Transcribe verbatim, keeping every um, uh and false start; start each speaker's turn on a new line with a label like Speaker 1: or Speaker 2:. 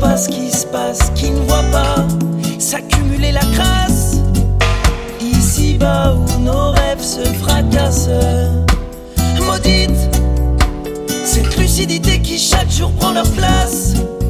Speaker 1: pas ce qui se passe, qui ne voit pas s'accumuler la crasse. Ici-bas où nos rêves se fracassent. Maudite cette lucidité qui chaque jour prend leur place.